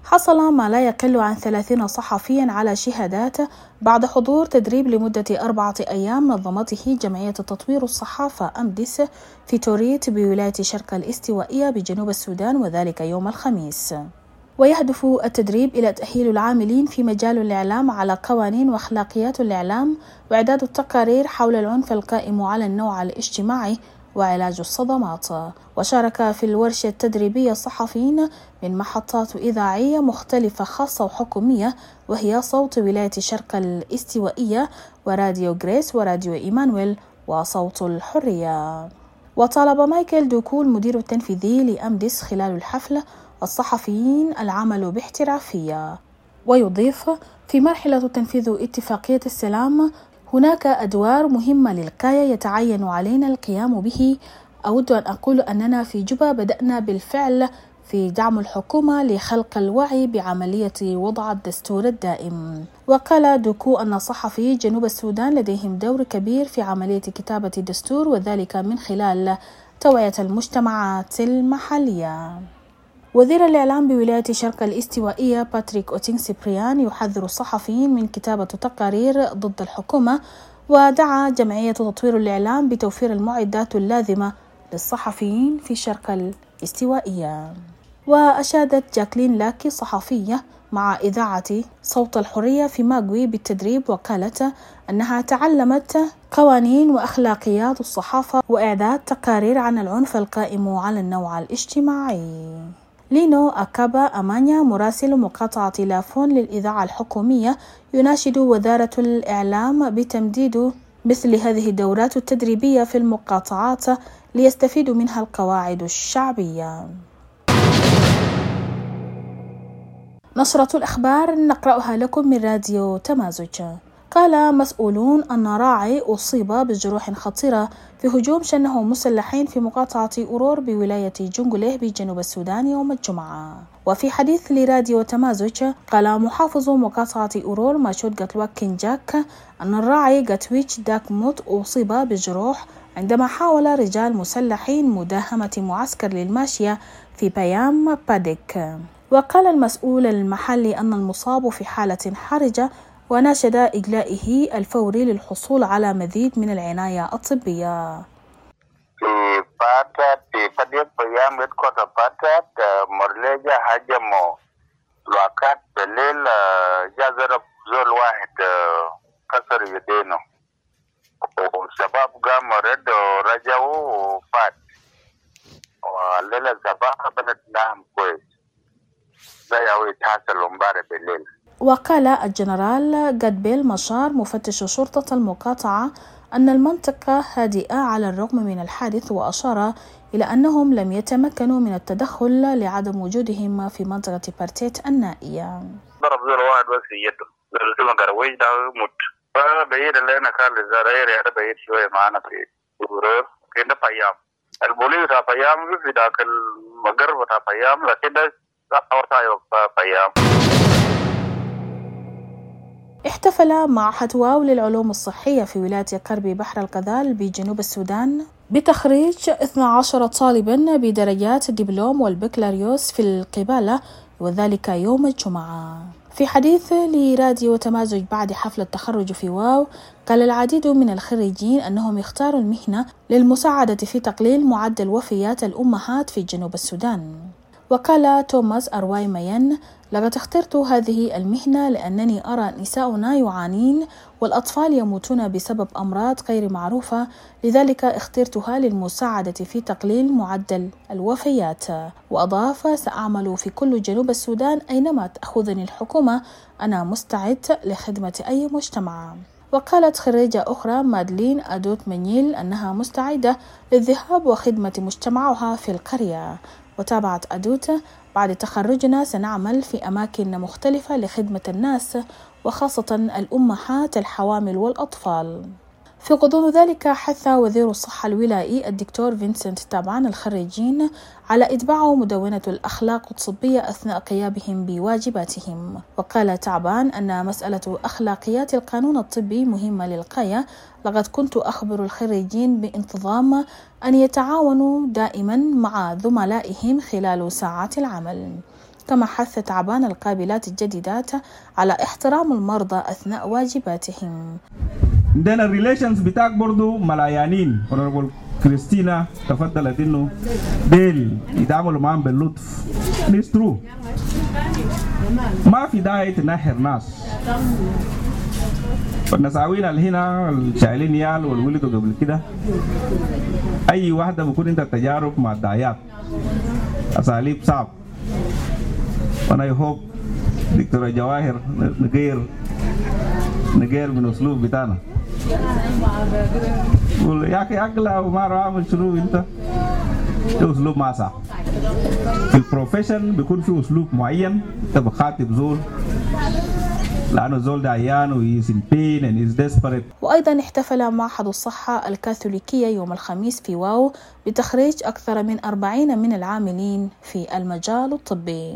حصل ما لا يقل عن ثلاثين صحفيا على شهادات بعد حضور تدريب لمدة أربعة أيام نظمته جمعية تطوير الصحافة أمدس في توريت بولاية شرق الاستوائية بجنوب السودان، وذلك يوم الخميس. ويهدف التدريب إلى تأهيل العاملين في مجال الإعلام على قوانين وأخلاقيات الإعلام وإعداد التقارير حول العنف القائم على النوع الاجتماعي وعلاج الصدمات. وشارك في الورشة التدريبية صحفيين من محطات إذاعية مختلفة خاصة وحكومية، وهي صوت ولاية شرق الاستوائية وراديو غريس وراديو إيمانويل وصوت الحرية. وطالب مايكل دوكو المدير التنفيذي لأمدس خلال الحفل الصحفيين العمل باحترافية. ويضيف: في مرحلة تنفيذ اتفاقية السلام هناك أدوار مهمة للغاية يتعين علينا القيام به. أود أن أقول أننا في جوبا بدأنا بالفعل في دعم الحكومة لخلق الوعي بعملية وضع الدستور الدائم. وقال دوكو أن صحفي جنوب السودان لديهم دور كبير في عملية كتابة الدستور، وذلك من خلال توعية المجتمعات المحلية. وزير الإعلام بولاية شرق الاستوائية باتريك أوتين سيبريان يحذر الصحفيين من كتابة تقارير ضد الحكومة، ودعا جمعية تطوير الإعلام بتوفير المعدات اللازمة للصحفيين في شرق الاستوائية. وأشادت جاكلين لاكي صحفية مع إذاعة صوت الحرية في ماغوي بالتدريب، وقالت أنها تعلمت قوانين وأخلاقيات الصحافة وإعداد تقارير عن العنف القائم على النوع الاجتماعي. لينو أكابا أمانيا مراسل مقاطعة لافون للإذاعة الحكومية يناشد وزارة الإعلام بتمديد مثل هذه الدورات التدريبية في المقاطعات ليستفيد منها القواعد الشعبية. نشرة الأخبار نقرأها لكم من راديو تمازج. قال مسؤولون أن راعي أصيب بجروح خطيرة في هجوم شنه مسلحين في مقاطعة أورور بولاية جنجله بجنوب السودان يوم الجمعة. وفي حديث لراديو تمازج قال محافظ مقاطعة أورور ماشود قتلوك كينجاك أن الراعي قتويتش داك موت أصيب بجروح عندما حاول رجال مسلحين مداهمة معسكر للماشية في بيام باديك. وقال المسؤول المحلي أن المصاب في حالة حرجة، وناشد إجلائه الفوري للحصول على مزيد من العناية الطبية. في باتات في بديك بيام يتكوت باتات مرلجة هجموا الوقت بالليل جازر زول واحد كسر يدينه وشباب قام رد ورجعوا وفات، والليلة الصباح بدت نام كويس ده يوي تحصل امبارح بالليل. وقال الجنرال جادبيل مشار مفتش شرطة المقاطعة أن المنطقة هادئة على الرغم من الحادث، وأشار إلى أنهم لم يتمكنوا من التدخل لعدم وجودهم في منطقة بارتيت النائية. ضرب زر واحد بس في يده زي ما قروي ده موت فبعيد اللي أنا كان للزراير يعني بعيد شوية معنا في ورور كنا فيام البوليس فيام في ذاك المقرب فيام لكن ده أوصايو فيام. احتفل معهد واو للعلوم الصحية في ولاية قرب بحر الغزال بجنوب السودان بتخريج اثني عشر طالبا بدرجات الدبلوم والبكالوريوس في القبالة، وذلك يوم الجمعة. في حديث لراديو تمازج بعد حفل التخرج في واو قال العديد من الخريجين أنهم اختاروا المهنة للمساعدة في تقليل معدل وفيات الأمهات في جنوب السودان. وقال توماس أرواي مين: لقد اخترت هذه المهنة لأنني أرى نساؤنا يعانين والأطفال يموتون بسبب أمراض غير معروفة، لذلك اخترتها للمساعدة في تقليل معدل الوفيات. وأضاف: سأعمل في كل جنوب السودان أينما تأخذني الحكومة، أنا مستعد لخدمة أي مجتمع. وقالت خريجة أخرى مادلين أدوت منيل أنها مستعدة للذهاب وخدمة مجتمعها في القرية. وتابعت أدوت: بعد تخرجنا سنعمل في أماكن مختلفة لخدمة الناس وخاصة الأمهات الحوامل والأطفال. في غضون ذلك حث وزير الصحة الولائي الدكتور فينسنت تابان الخريجين على إتباع مدونة الأخلاق الطبية أثناء قيامهم بواجباتهم. وقال تابان أن مسألة أخلاقيات القانون الطبي مهمة للغاية، لقد كنت أخبر الخريجين بانتظام أن يتعاونوا دائما مع زملائهم خلال ساعات العمل. كما حث تعبان القابلات الجديدات على احترام المرضى أثناء واجباتهم. عندنا الريليشنز بتاعك برضو ملايانين. ونقول كريستينا تفضلت إنه ديل يتعاملوا معهم باللطف. It's true. ما في داعي تنحر ناس. فالنساوين اللي هنا الشايلين يال والولدوا قبل كده أي واحدة بكون أنت تجارب مع الدعايات أساليب صعب. وأنا يهوب دكتورة جواهر نغير نغير من أسلوب بتاعنا. قول يا أخي أقلع وما رأى شنو أنت؟ ده أسلوب ما صح. في البروفيشن بيكون في أسلوب معين أنت بخاطب زول لأنه زول ده عيان و is in pain and is desperate. وأيضا احتفل معهد الصحة الكاثوليكية يوم الخميس في واو بتخريج أكثر من أربعين من العاملين في المجال الطبي.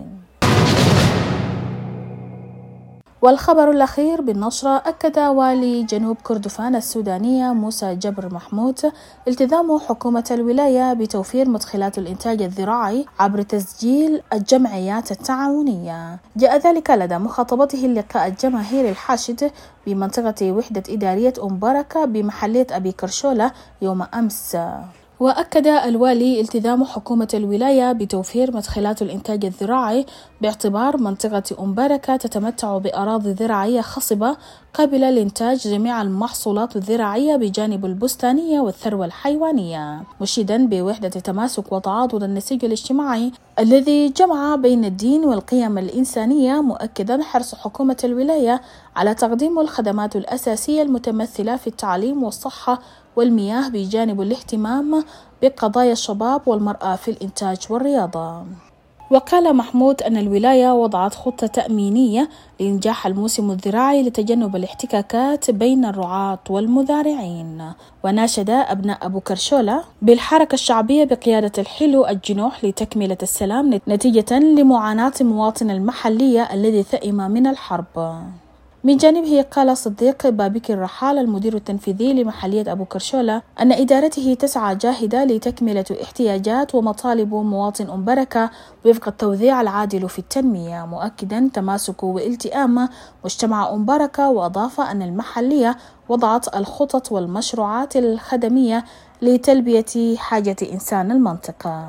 والخبر الأخير بالنشرة، أكد والي جنوب كردفان السودانية موسى جبر محمود التزام حكومة الولاية بتوفير مدخلات الإنتاج الزراعي عبر تسجيل الجمعيات التعاونية. جاء ذلك لدى مخاطبته اللقاء الجماهيري الحاشد بمنطقة وحدة إدارية أم بركة بمحلية أبي كرشولة يوم أمس. وأكد الوالي التزام حكومة الولاية بتوفير مدخلات الإنتاج الزراعي باعتبار منطقة أم بركة تتمتع بأراضي زراعية خصبة قابلة لإنتاج جميع المحصولات الزراعية بجانب البستانية والثروة الحيوانية، مشيدا بوحدة تماسك وتعاضد النسيج الاجتماعي الذي جمع بين الدين والقيم الإنسانية، مؤكدا حرص حكومة الولاية على تقديم الخدمات الأساسية المتمثلة في التعليم والصحة والمياه بجانب الاهتمام بقضايا الشباب والمرأة في الإنتاج والرياضة. وقال محمود أن الولاية وضعت خطة تأمينية لإنجاح الموسم الزراعي لتجنب الاحتكاكات بين الرعاة والمزارعين. وناشد أبناء أبو كرشولة بالحركة الشعبية بقيادة الحلو الجنوح لتكملة السلام نتيجة لمعاناة مواطن المحلية الذي ثئم من الحرب. من جانبه قال صديق بابكر الرحال المدير التنفيذي لمحلية أبو كرشولة أن إدارته تسعى جاهدة لتكملة احتياجات ومطالب مواطن أم بركة وفق التوزيع العادل في التنمية، مؤكدا تماسك والتئام مجتمع أم بركة. وأضاف أن المحلية وضعت الخطط والمشروعات الخدمية لتلبية حاجة إنسان المنطقة.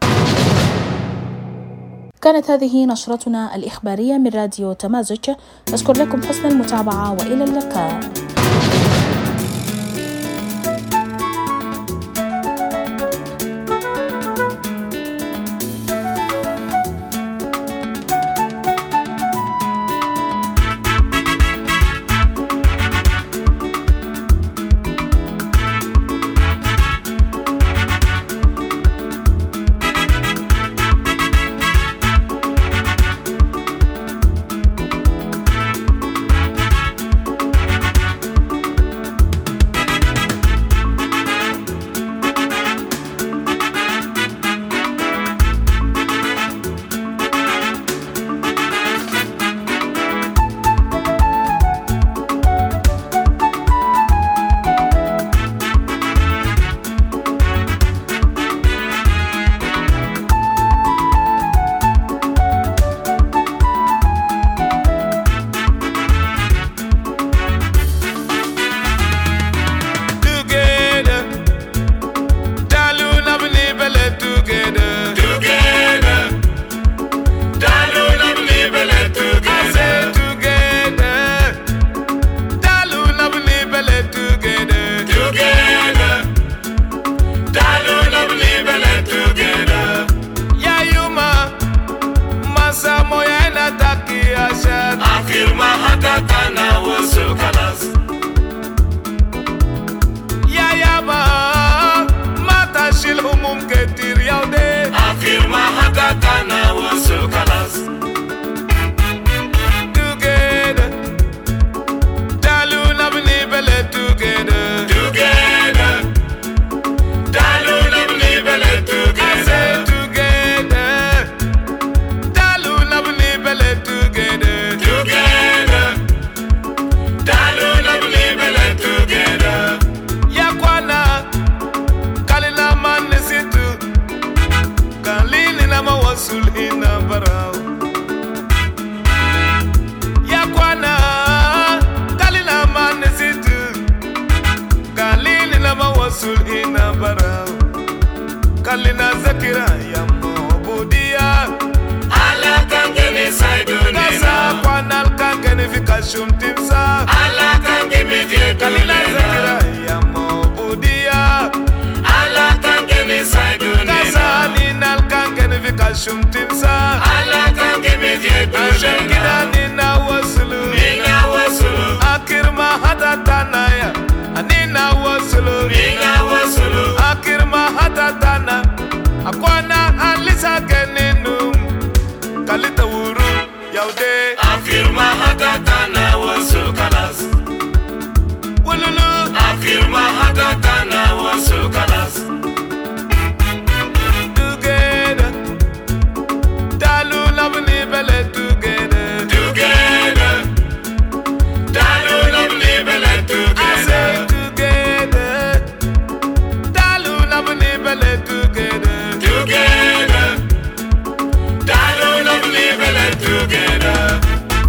كانت هذه نشرتنا الإخبارية من راديو تمازج. أشكر لكم حسن المتابعة وإلى اللقاء. bara kalina zakira ya mobudia ala kangeni saiduni kasa kwanal kangeni fikashum timsa ala kangeni je kalina zakira ya mobudia ala kangeni saiduni kasa ninal kangeni fikashum timsa ala kangeni je kashakida nina wasulu nina wasulu akirma hadatanaya anina wasulu nina wasulu akirma hadatana akwana alisa keninu kalita wuru yaude akirma hadatana wasulu kalas wululu akirma hadatana wasulu kalas together dalu labni bele together together dalu labni bele together together dalu labni bele together together dalu labni bele together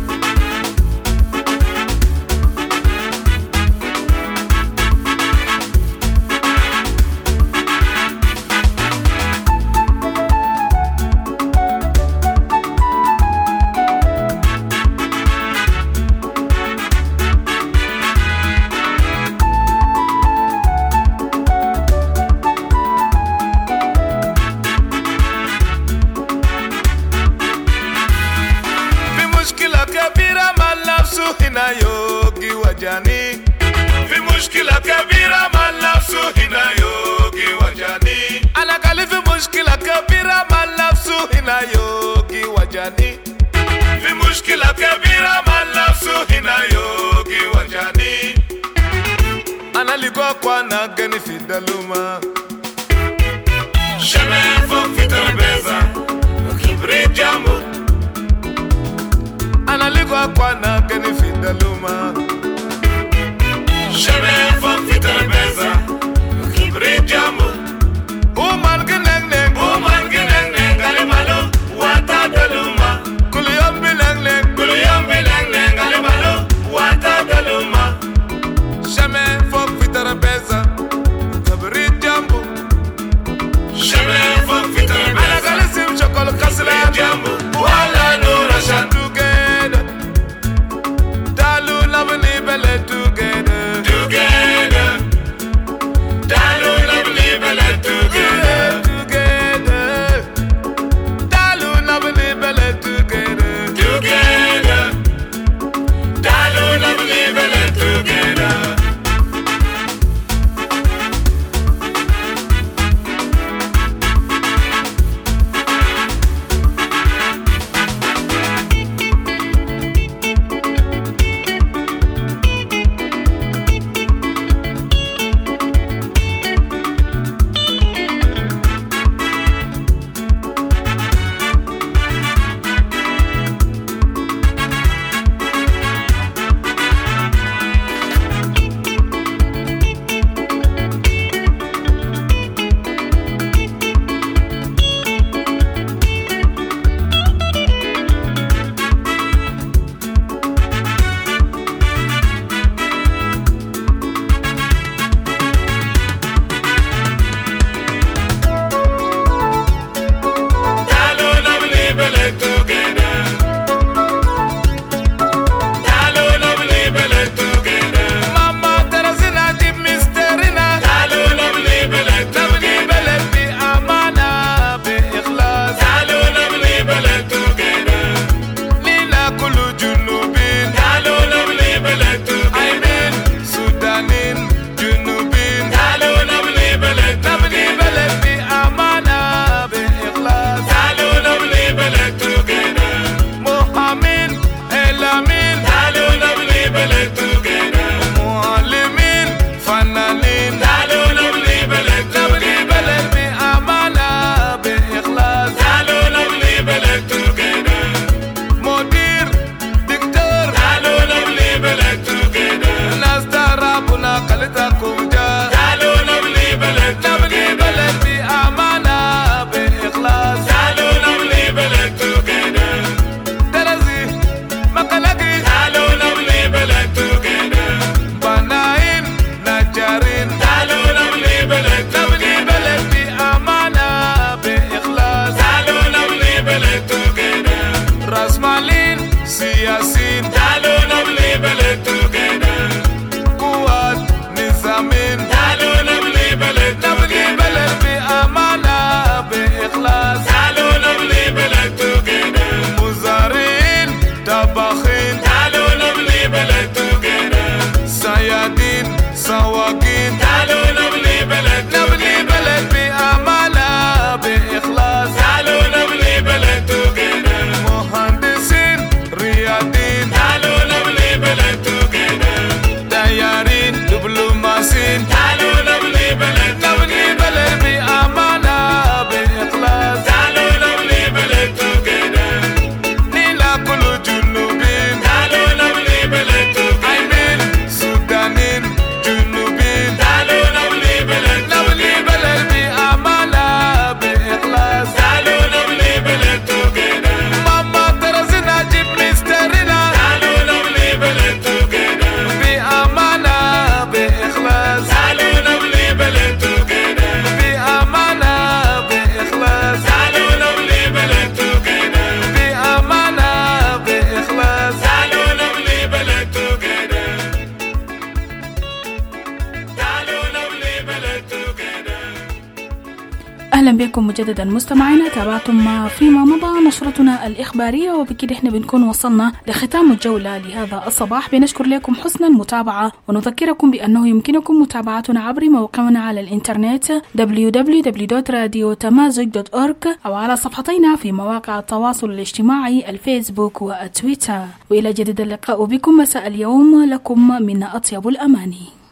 hina yogi wajani fi mushkila kabira man nafsu hina yogi wajani ana kali fi mushkila kabira man nafsu hina yogi wajani fi mushkila kabira man nafsu hina yogi wajani ana liko kwa na gani fi daluma jamais fok fi tarbeza kibri jambo analigwa kwa na gani fidaluma jamais fok fitarbeza kibri jambo uman geneng neng uman geneng neng gale malo wata daluma kuliyom bileng neng kuliyom bileng neng gale malo wata daluma jamais fok fitarbeza kibri jambo jamais fok fitarbeza ana gale sim chokol kasla jambo wala nura shantu together, together, dalu lovely belle together, together, dalu lovely belle together, together, dalu lovely belle together. أهلا بكم مجددا مستمعينا. تابعتم فيما مضى نشرتنا الإخبارية، وبكده احنا بنكون وصلنا لختام الجولة لهذا الصباح. بنشكر لكم حسن المتابعة، ونذكركم بأنه يمكنكم متابعتنا عبر موقعنا على الإنترنت دبليو دبليو دبليو دوت راديو تمازج دوت أورغ، أو على صفحتينا في مواقع التواصل الاجتماعي الفيسبوك والتويتر. وإلى جديد اللقاء بكم مساء اليوم، لكم من أطيب الأماني.